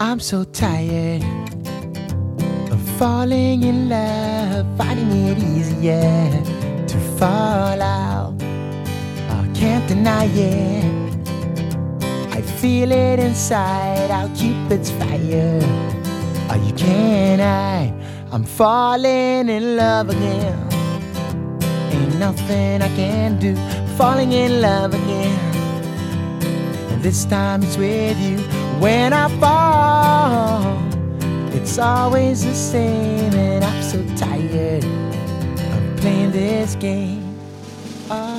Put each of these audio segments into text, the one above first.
I'm so tired of falling in love, finding it easier to fall out. I can't deny it, I feel it inside, how Cupid's fire. Oh, you can't hide, I'm falling in love again. Ain't nothing I can do, falling in love again. And this time it's with you. When I fall, it's always the same, and I'm so tired of playing this game. Oh.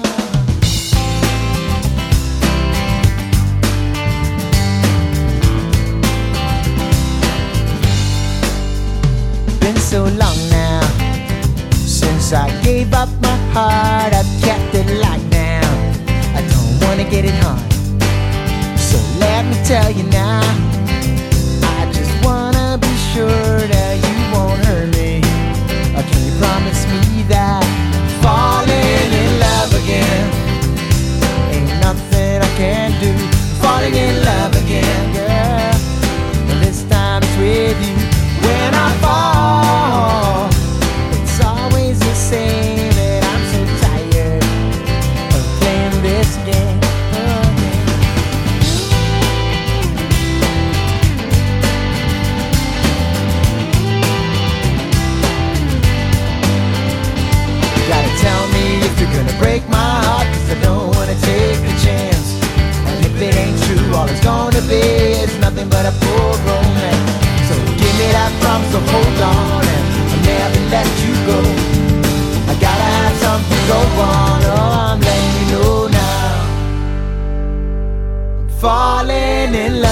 Been so long now since I gave up my heart. I've kept it locked down, I don't wanna get it hard. So let me tell you now, I just wanna be sure that you won't hurt me. Or can you promise me that falling in love again ain't nothing I can do? Falling in love again, girl, and this time it's with you. When I fall, it's always the same, and I'm so tired of playing this game. Tell me if you're gonna break my heart, 'cause I don't wanna take a chance. And if it ain't true, all it's gonna be is nothing but a poor romance. So give me that promise, so hold on, and I'll never let you go. I gotta have something go on, oh, I'm letting you know now. I'm falling in love.